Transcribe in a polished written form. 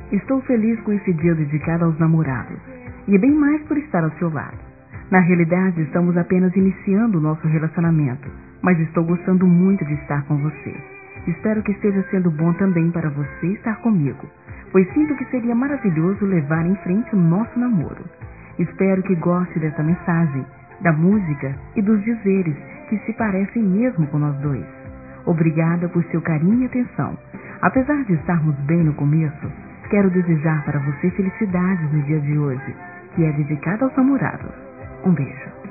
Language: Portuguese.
Estou feliz com esse dia dedicado aos namorados. E bem mais por estar ao seu lado. Na realidade, estamos apenas iniciando o nosso relacionamento, mas estou gostando muito de estar com você. Espero que esteja sendo bom também para você estar comigo, pois sinto que seria maravilhoso levar em frente o nosso namoro. Espero que goste dessa mensagem, da música e dos dizeres que se parecem mesmo com nós dois. Obrigada por seu carinho e atenção. Apesar de estarmos bem no começo, quero desejar para você felicidades no dia de hoje, que é dedicado aos namorados. Um beijo.